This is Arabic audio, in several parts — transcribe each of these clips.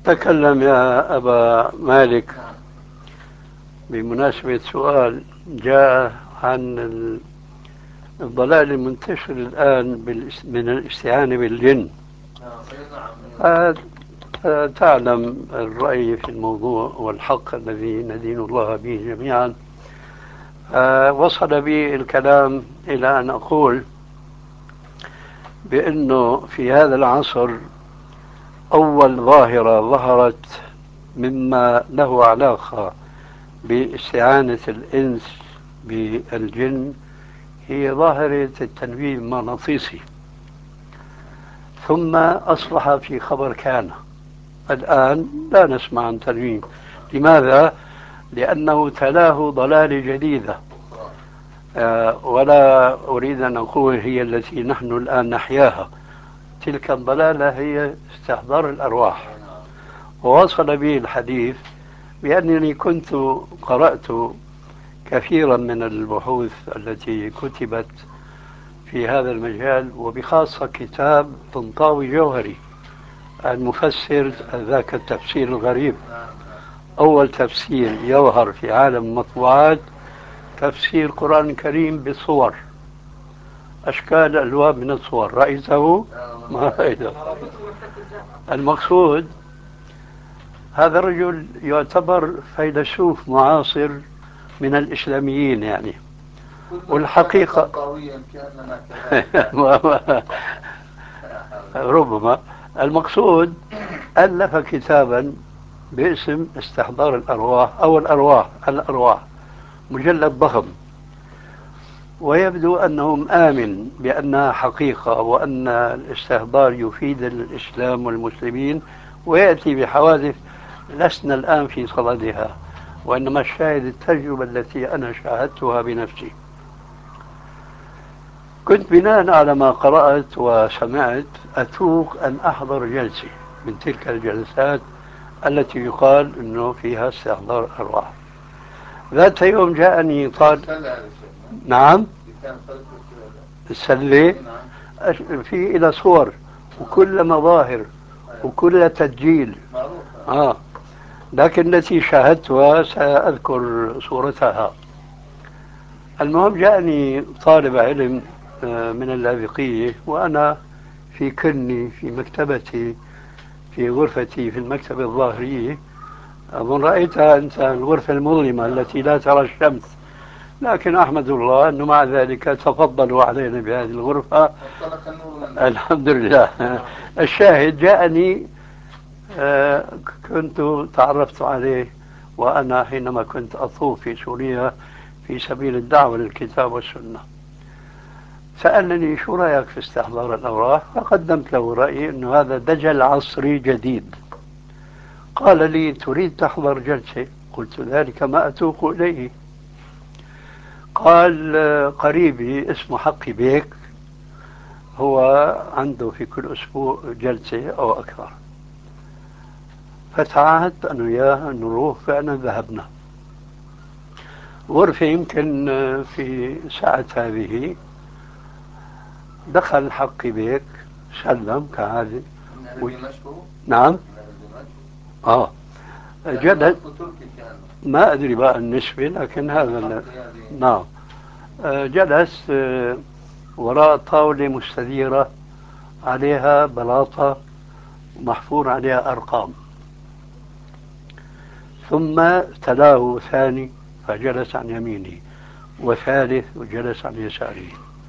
تكلم يا أبا مالك بمناسبة سؤال جاء عن الضلال المنتشر الآن من الاستعانة بالجن. آه، تعلم الرأي في الموضوع والحق الذي ندين الله به جميعا. وصل بي الكلام إلى أن أقول بأنه في هذا العصر أول ظاهرة ظهرت مما له علاقة باستعانة الإنس بالجن هي ظاهرة التنويم المغناطيسي، ثم أصبح في خبر كان. الآن لا نسمع عن تنويم. لماذا؟ لأنه تلاه ضلال جديدة، ولا أريد أن أقول هي التي نحن الآن نحياها. تلك الضلالة هي استحضار الأرواح. ووصل بي الحديث بأنني كنت قرأت كثيرا من البحوث التي كتبت في هذا المجال، وبخاصة كتاب طنطاوي جوهري المفسر ذاك التفسير الغريب. أول تفسير يظهر في عالم المطبوعات تفسير القرآن الكريم بصور، أشكال ألوان من الصور. رأيته؟ ما رأيته. المقصود هذا الرجل يعتبر فيلسوف معاصر من الإسلاميين يعني. والحقيقة ربما المقصود ألف كتابا باسم استحضار الأرواح أو الأرواح، مجلد ضخم، ويبدو أنهم آمن بأنها حقيقة وأن الاستحضار يفيد الإسلام والمسلمين، ويأتي بحوادث لسنا الآن في صددها، وإنما الشاهد التجربة التي أنا شاهدتها بنفسي. كنت بناء على ما قرأت وسمعت أتوق أن أحضر جلسة من تلك الجلسات التي يقال أنه فيها استحضار أرواح. ذات يوم جاءني نعم، السلة في إلى صور وكل مظاهر وكل تسجيل. لكن التي شاهدتها سأذكر صورتها. المهم جاءني طالب علم من اللاذقية، وأنا في كني في مكتبتي في غرفتي في المكتبة الظاهرية. أظن رأيتها أنت الغرفة المظلمة التي لا ترى الشمس، لكن أحمد الله أنه مع ذلك تفضلوا علينا بهذه الغرفة. الحمد لله. الشاهد جاءني، كنت تعرفت عليه وأنا حينما كنت أطوف في سوريا في سبيل الدعوة للكتاب والسنة. سألني شو رأيك في استحضار الأوراق، فقدمت له رأيي أنه هذا دجل عصري جديد. قال لي تريد تحضر جلسة؟ قلت ذلك ما أتوق إليه. قال قريبي اسمه حقي بيك هو عنده في كل أسبوع جلسة أو أكثر، فتعاهدت أنا وياه أن نروح. فعلا ذهبنا غرفة. يمكن في ساعة هذه دخل حقي بيك، سلم كعادة نعم. جلس، ما أدري بقى النسبة، لكن هذا نعم. جلس وراء طاولة مستديرة عليها بلاطة محفور عليها أرقام، ثم تلاه ثاني فجلس عن يمينه، وثالث وجلس عن يساره.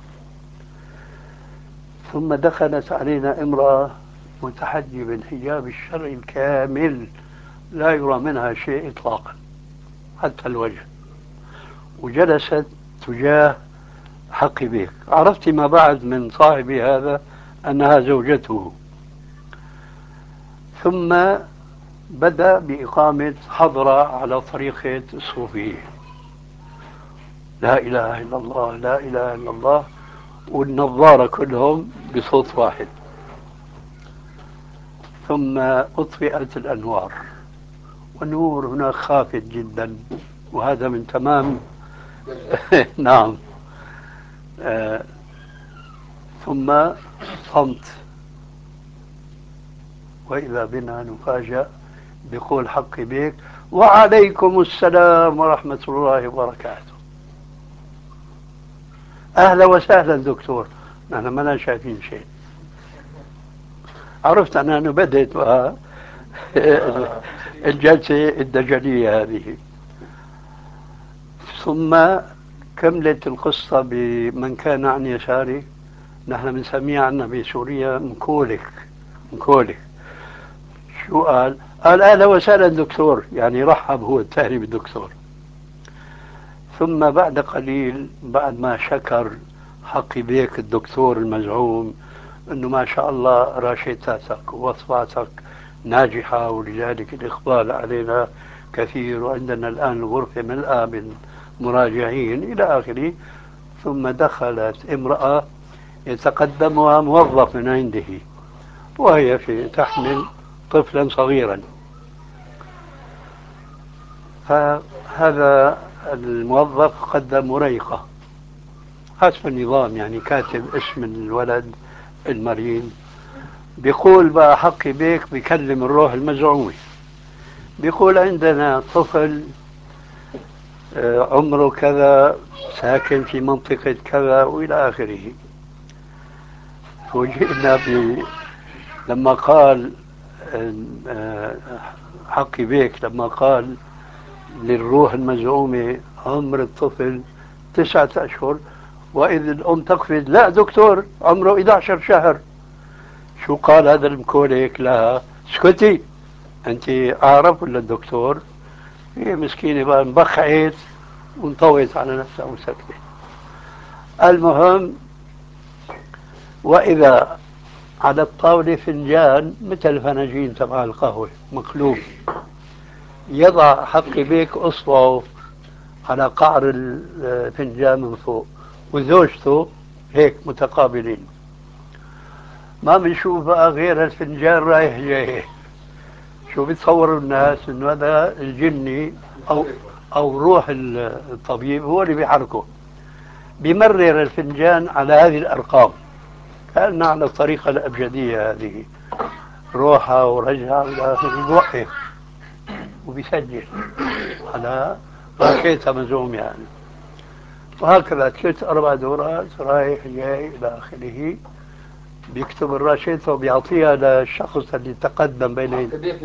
ثم دخلت علينا امرأة متحجبة الحجاب الشرعي الكامل، لا يرى منها شيء إطلاقا حتى الوجه، وجلست تجاه حقي بيك. عرفت فيما بعد من صاحبي هذا أنها زوجته. ثم بدأ بإقامة حضرة على طريقة الصوفية، لا إله إلا الله لا إله إلا الله، والنظارة كلهم بصوت واحد. ثم أطفئت الأنوار، والنور هناك خافت جدا، وهذا من تمام نعم. ثم صمت، وإذا بنا نفاجأ بيقول حقي بيك وعليكم السلام ورحمة الله وبركاته. أهلا وسهلا دكتور، نحن ما شايفين شيء. عرفت أنا أنه بدأت بقى الجلسة الدجلية هذه. ثم كملت القصة بمن كان عن يساري، نحن بنسميه عنا بسوريا مكولك. مكولك شو قال؟ قال أهلا وسهلا دكتور، يعني رحب هو الثاني بالدكتور. ثم بعد قليل، بعد ما شكر حقي بيك الدكتور المزعوم انه ما شاء الله راشدتك ووصفاتك ناجحة ولذلك الإقبال علينا كثير وعندنا الآن الغرفة ملأى بالمراجعين إلى آخره، ثم دخلت امرأة يتقدمها موظف من عنده وهي تحمل طفلا صغيرا. فهذا الموظف قدم مريقة حسب النظام، يعني كاتب اسم الولد المريض. بيقول بقى حقي بيك بيكلم الروح المزعومة، بيقول عندنا طفل عمره كذا، ساكن في منطقة كذا وإلى آخره. فوجئنا لما قال آه، حقي بيك لما قال للروح المزعومة عمر الطفل 9 أشهر، وإذ الأم تقفز لا دكتور عمره 11 شهر. شو قال هذا المكوليك لها؟ اسكتي أنت أعرف ولا الدكتور؟ هي مسكينة بقى انبخعت وانطوت على نفسها وسكتت. المهم، وإذا على الطاولة فنجان مثل فناجين تبع القهوة مقلوب، يضع حقي بيك إصبعه على قعر الفنجان من فوق وزوجته هيك متقابلين، ما بنشوف بقى غير الفنجان رايح جاي. شو بيتصوروا الناس انه هذا الجني او روح الطبيب هو اللي بيحركه، بيمرر الفنجان على هذه الارقام كأننا على الطريقة الأبجدية هذه، روحها ورجعها إلى آخره، بوقف وبيسجل على راكيتها مزوم يعني. وهكذا 3 4 دورات رايح جاي إلى آخره، بيكتب الراشدة وبيعطيها للشخص اللي تقدم بين يديه.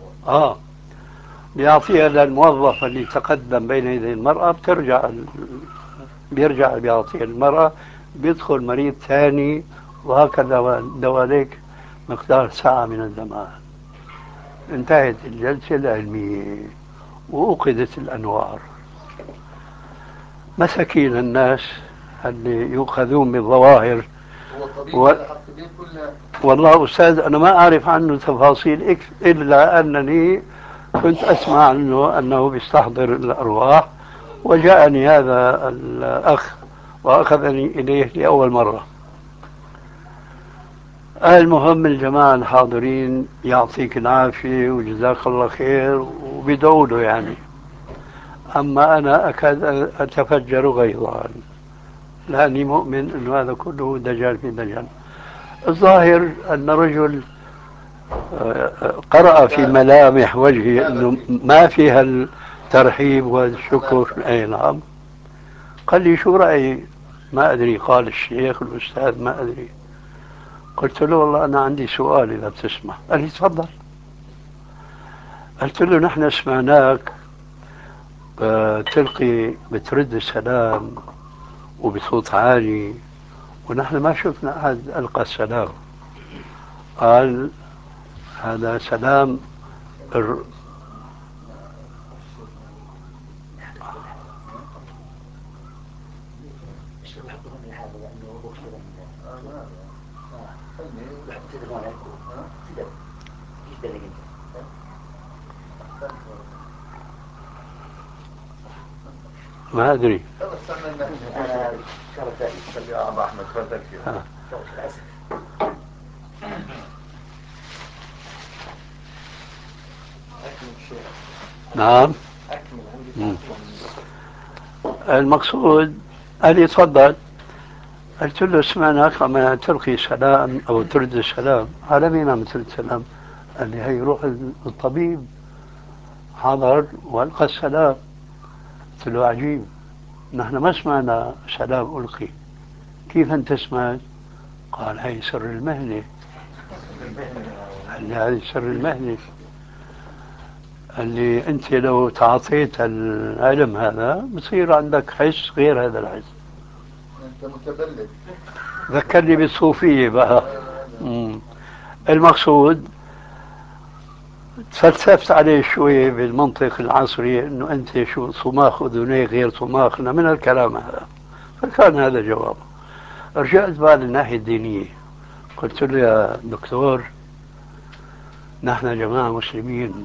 بيعطيها للموظف اللي تقدم بين يدي المرأة، بيرجع بيعطيها المرأة، بيدخل مريض ثاني، وهكذا دواليك مقدار ساعة من الزمان. انتهت الجلسة العلمية وأوقدت الأنوار. مساكين الناس اللي يؤخذون بالظواهر. و... والله أستاذ أنا ما أعرف عنه تفاصيل إلا أنني كنت أسمع عنه أنه بيستحضر الأرواح، وجاءني هذا الأخ وأخذني إليه لأول مرة. المهم الجماعة الحاضرين يعطيك العافية وجزاك الله خير وبدعوا له يعني. أما أنا أكاد أتفجر غيظا لأني مؤمن أن هذا كله دجال في دجال. الظاهر أن رجل قرأ في ملامح وجهه أنه ما فيها الترحيب والشكر. أي نعم. قال لي شو رأيي؟ ما أدري، قال الشيخ الأستاذ ما أدري. قلت له والله أنا عندي سؤال إذا بتسمح. قال لي تفضل. قلت له نحن سمعناك تلقي بترد السلام وبصوت عالي، ونحن ما شفنا أحد ألقى السلام. قال هذا سلام ما أدري. نعم. المقصود قال لي تفضل. قلت له سمعناك لما تلقي سلام أو ترد السلام. على مين عم ترد سلام؟ قال لي هي روح الطبيب حضر وألقى السلام. قلت له عجيب، نحن ما سمعنا سلام ألقي، كيف أنت سمعت؟ قال هي سر المهنة. قال لي هذه سر المهنة. قال لي أنت لو تعاطيت العلم هذا بصير عندك حس غير هذا الحس. أنت متبلد. ذكرني بالصوفية بقى. المقصود تفلسفت عليه شوي بالمنطق العصري انه انت شو صماخ اذنيه غير صماخنا من الكلام هذا، فكان هذا جوابه. رجعت بقى للناحيه الدينيه، قلت له يا دكتور نحن جماعه مسلمين،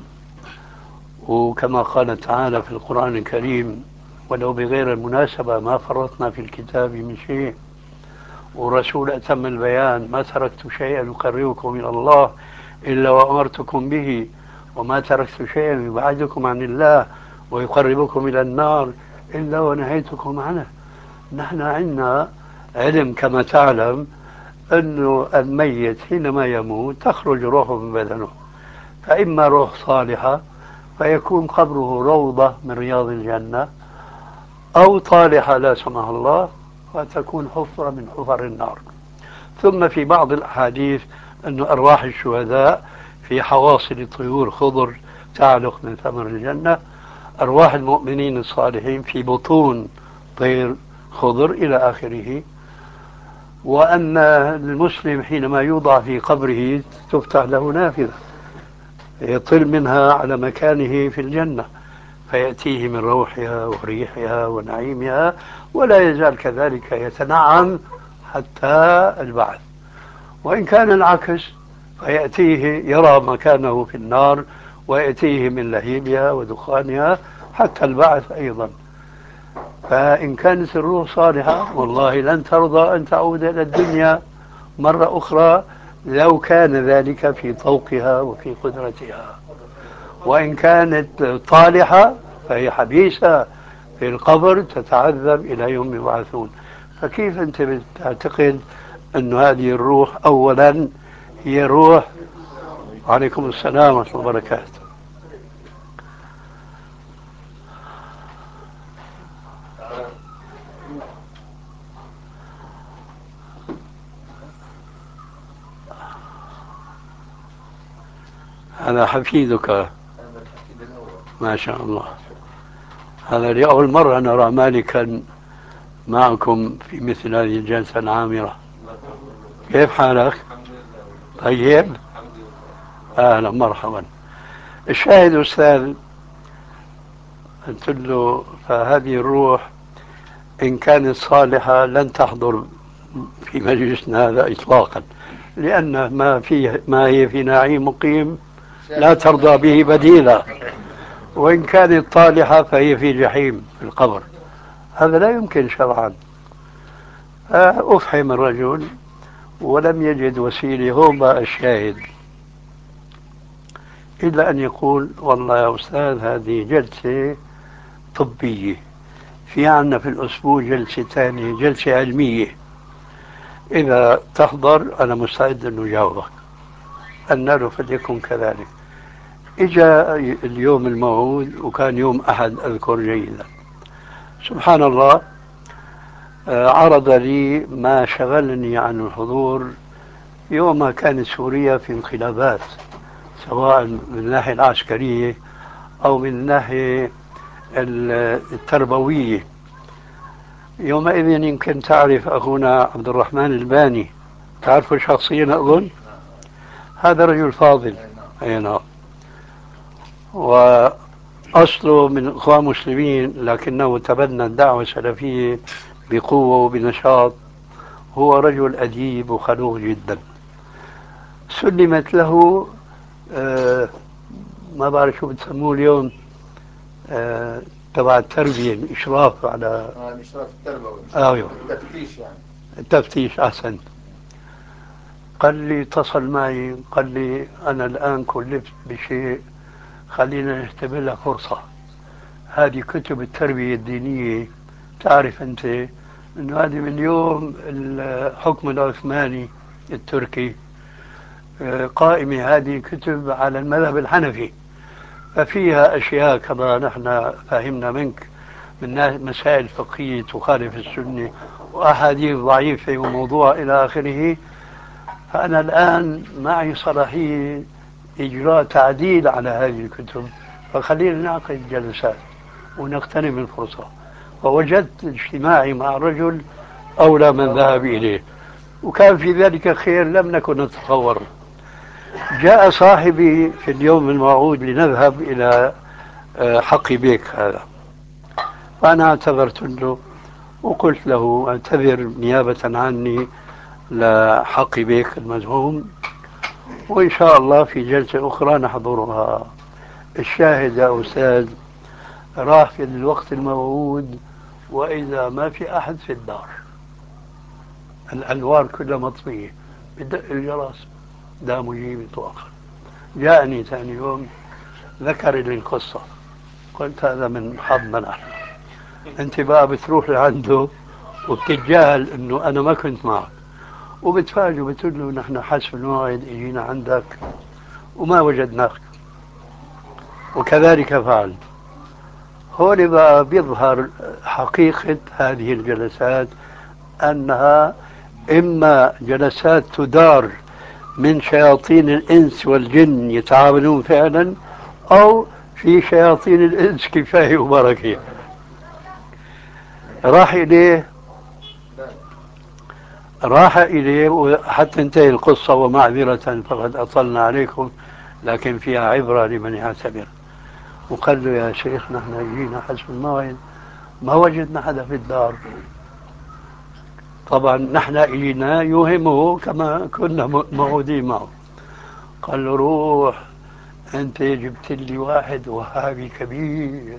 وكما قال تعالى في القران الكريم ولو بغير المناسبه ما فرطنا في الكتاب من شيء، ورسول اتم البيان ما تركت شيئا يقربكم الى الله الا وامرتكم به، وما تركت شيئا يبعدكم عن الله ويقربكم إلى النار إلا ونهيتكم عنه. نحن عندنا علم كما تعلم أنه الميت حينما يموت تخرج روحه من بدنه، فإما روح صالحة فيكون قبره روضة من رياض الجنة، أو طالحة لا سمح الله فتكون حفرة من حفر النار. ثم في بعض الأحاديث أن أرواح الشهداء في حواصل طيور خضر تعلق من ثمر الجنة، أرواح المؤمنين الصالحين في بطون طير خضر إلى آخره. وأن المسلم حينما يوضع في قبره تفتح له نافذة يطل منها على مكانه في الجنة، فيأتيه من روحها وريحها ونعيمها، ولا يزال كذلك يتنعم حتى البعث. وإن كان العكس فيأتيه يرى مكانه في النار ويأتيه من لهيبها ودخانها حتى البعث أيضا. فإن كانت الروح صالحة والله لن ترضى أن تعود إلى الدنيا مرة أخرى لو كان ذلك في طوقها وفي قدرتها. وإن كانت طالحة فهي حبيسة في القبر تتعذب إلى يوم يبعثون. فكيف أنت بتعتقد أن هذه الروح أولا هي روح؟ وعليكم السلام ورحمة الله وبركاته. هذا حفيدك ما شاء الله. هذا لأول مرة نرى مالكا معكم في مثل هذه الجلسة العامرة. كيف حالك؟ طيب، أهلا مرحبا. الشاهد أستاذ، قلت له فهذه الروح إن كانت صالحة لن تحضر في مجلسنا هذا إطلاقا، لأن ما هي في نعيم مقيم لا ترضى به بديلا. وإن كانت طالحة فهي في جحيم في القبر، هذا لا يمكن شرعا. أفحم الرجل ولم يجد وسيلة، هو بقى الشاهد، إلا أن يقول والله يا أستاذ هذه جلسة طبية، في عنا في الأسبوع جلسة ثانية جلسة علمية، إذا تحضر أنا مستعد أن أجاوبك. النار فليكن كذلك. إجا اليوم الموعود وكان يوم أحد أذكر جيدا، سبحان الله، عرض لي ما شغلني عن الحضور يوم ما كانت سوريا في انقلابات، سواء من الناحية العسكرية أو من الناحية التربوية. يومئذ يمكن تعرف أخونا عبد الرحمن الباني، تعرفه شخصيا أظن، هذا رجل فاضل. أي نعم. وأصله من إخوان مسلمين لكنه تبنى الدعوة السلفية بقوة وبنشاط. هو رجل أديب وخلوق جدا. سلمت له آه ما بعرف شو بتسموه اليوم، آه تبع التربية، الإشراف على الإشراف التربوي. أيوه، التفتيش يعني. التفتيش أحسن. قال لي اتصل معي قال لي أنا الآن كلفت بشيء، خلينا نعتبر لها فرصة. هذه كتب التربية الدينية، تعرف أنت أنه هذه من يوم الحكم العثماني التركي قائمة هذه كتب على المذهب الحنفي، ففيها أشياء كما نحن فهمنا منك من مسائل فقهية تخالف السنة وأحاديث ضعيفة وموضوع إلى آخره. فأنا الآن معي صلاحية إجراء تعديل على هذه الكتب، فخلينا نعقد جلسات ونغتنم الفرصة. فوجدت اجتماعي مع الرجل أولى من ذهب إليه، وكان في ذلك خير لم نكن نتصور. جاء صاحبي في اليوم الموعود لنذهب إلى حق بيك هذا، فأنا اعتذرت له وقلت له اعتذر نيابة عني لحق بيك المزعوم، وإن شاء الله في جلسة أخرى نحضرها. الشاهد يا أستاذ، راح في الوقت الموعود وإذا ما في أحد في الدار، الأنوار كلها مطفية، بدق الجرس لا مجيب إطلاقا. جاءني ثاني يوم ذكر لي القصة، قلت هذا من حظنا نحن. أنت بقى بتروح لعنده وبتتجاهل إنه أنا ما كنت معك، وبتفاجئ بتقول له نحن حسب الموعد اجينا عندك وما وجدناك، وكذلك فعل. هون بقى بيظهر حقيقة هذه الجلسات، أنها إما جلسات تدار من شياطين الإنس والجن يتعاملون فعلا، أو في شياطين الإنس كفاية وبركة. راح إليه وحتى انتهي القصة، ومعذرة فقد أطلنا عليكم لكن فيها عبرة لمن يعتبر. وقال له يا شيخ نحن جينا حسب الموعد ما وجدنا حدا في الدار. طبعا نحن إلينا يوهمه كما كنا موعودين معه. قال له روح أنت جبت لي واحد وهابي كبير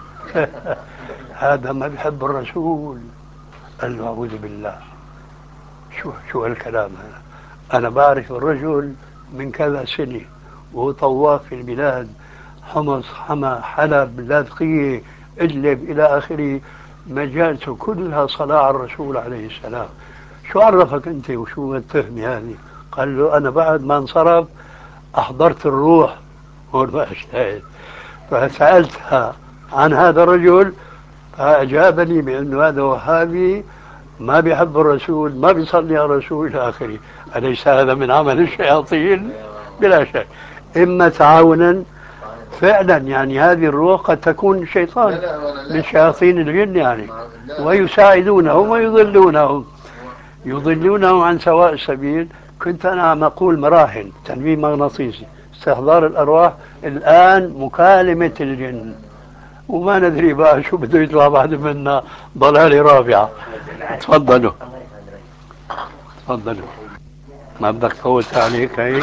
هذا ما بيحب الرسول. قال له أعوذ بالله، شو هالكلام هذا؟ أنا بعرف الرجل من كذا سنة وهو طواف في البلاد، حمص، حما، حلب، لاذقية، إدلب إلى آخره، مجالسه كلها صلاة على الرسول عليه السلام. شو عرفك أنت وشو التهمة هذه؟ قال له أنا بعد ما انصرف أحضرت الروح هون ما أشتهد، فسألتها عن هذا الرجل فأجابني بأنه هذا وهابي ما بيحب الرسول، ما بيصلي على الرسول إلى آخره. أليس هذا من عمل الشياطين؟ بلا شك، إما تعاونا فعلا، يعني هذه الروح قد تكون شيطان من شياطين الجن يعني، ويساعدونهم ويضلونهم عن سواء السبيل. كنت أنا عم أقول مراحل تنويم مغناطيسي، استحضار الأرواح، الآن مكالمة الجن، وما ندري بقى شو بده يطلع بعد منا ضلالة رابعة. تفضلوا تفضلوا، ما بدك فوت عليك هي.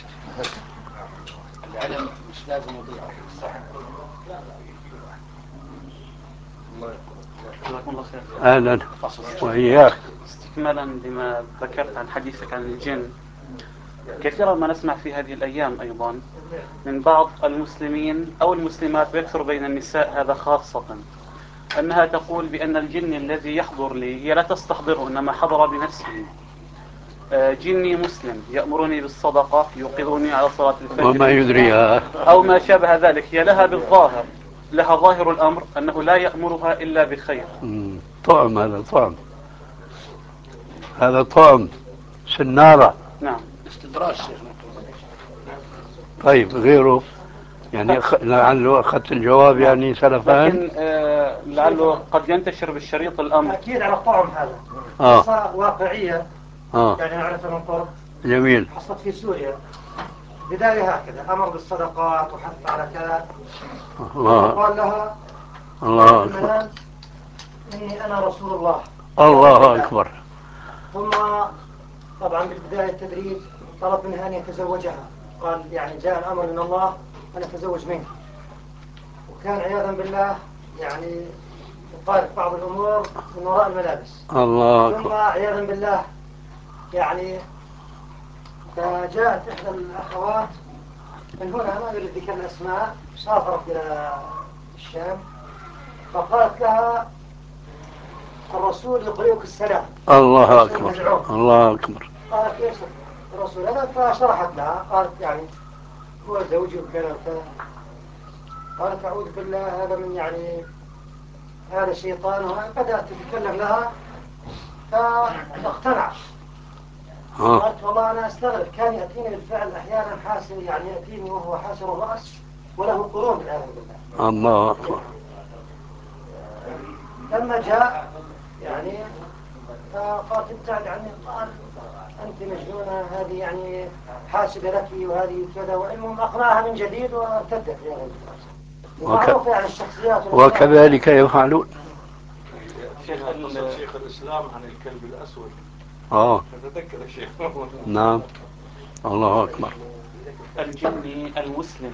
العلم مش لازم يضيع. جزاكم الله خير. أهلا وإياك. استكمالا لما ذكرت عن حديثك عن الجن، كثيرا ما نسمع في هذه الأيام أيضا من بعض المسلمين أو المسلمات، ويكثر بين النساء هذا خاصة، أنها تقول بأن الجن الذي يحضر لي هي لا تستحضره إنما حضر بنفسه. جني مسلم يأمرني بالصدقة، يوقظني على صلاة الفجر، وما يدريها أو ما شابه ذلك. هي لها بالظاهر، لها ظاهر الأمر أنه لا يأمرها إلا بخير. طعم، هذا طعم، هذا طعم سنارة. نعم. استدراج شيخنا. طيب غيره يعني لعله أخذت الجواب يعني سلفان. لكن لعله قد ينتشر بالشريط الأمر. أكيد على الطعم هذا. قصة واقعية يعني نعرفها من قرب. جميل. حصلت في سوريا بداية هكذا، أمر بالصدقات وحث على كذا. وقال لها الله أكبر، إني أنا رسول الله. الله أكبر. ثم طبعا بالبداية التدريج طلب منها أن يتزوجها، قال يعني جاء الأمر من الله أن أتزوج منك. وكان عياذا بالله يعني يطارق بعض الأمور من وراء الملابس. الله ثم عياذا بالله يعني فجاءت إحدى الأخوات من هنا، ما أريد ذكر الأسماء، سافرت إلى الشام، فقالت لها الرسول يقرئك السلام. الله أكبر، الله أكبر. قالت ايش الرسول هذا؟ فشرحت لها، قالت يعني هو زوجي وكذا وكذا. قالت أعوذ بالله هذا من يعني هذا الشيطان، وبدأت تتكلم لها فاقتنعت. قالت والله أنا أستغرب، كان يأتيني بالفعل أحيانا حاسر، يعني يأتيني وهو حاسر الرأس وله قرون والعياذ بالله. الله أكبر. لما جاء يعني فقالت ابتعد عني، قال أنت مجنونة، هذه يعني حاسبة لك وهذه كذا، وإنهم أقنعها من جديد وارتدت يا رجل. ومعروف يعني الشخصيات وكذلك يفعلون. شيخ الإسلام عن الكلب الأسود. تتذكر الشيخ؟ نعم. الله أكبر. الجني المسلم